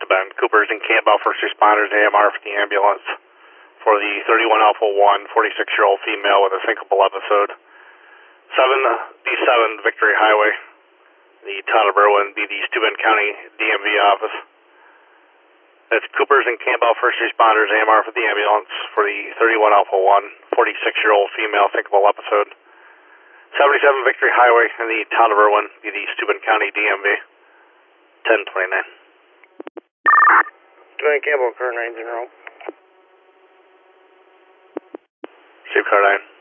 Bend. Coopers and Campbell, first responders, AMR for the ambulance for the 31 Alpha 1, 46-year-old female with a syncopal episode. 7B7 Victory Highway, the town of Berwyn, be the Steuben County DMV office. That's Coopers and Campbell, first responders, AMR for the ambulance for the 31 Alpha 1, 46-year-old female syncopal episode. 77 Victory Highway in the town of Berwyn, be the Steuben County DMV. 1029. Steuben Campbell, car 90. Steve Car 9.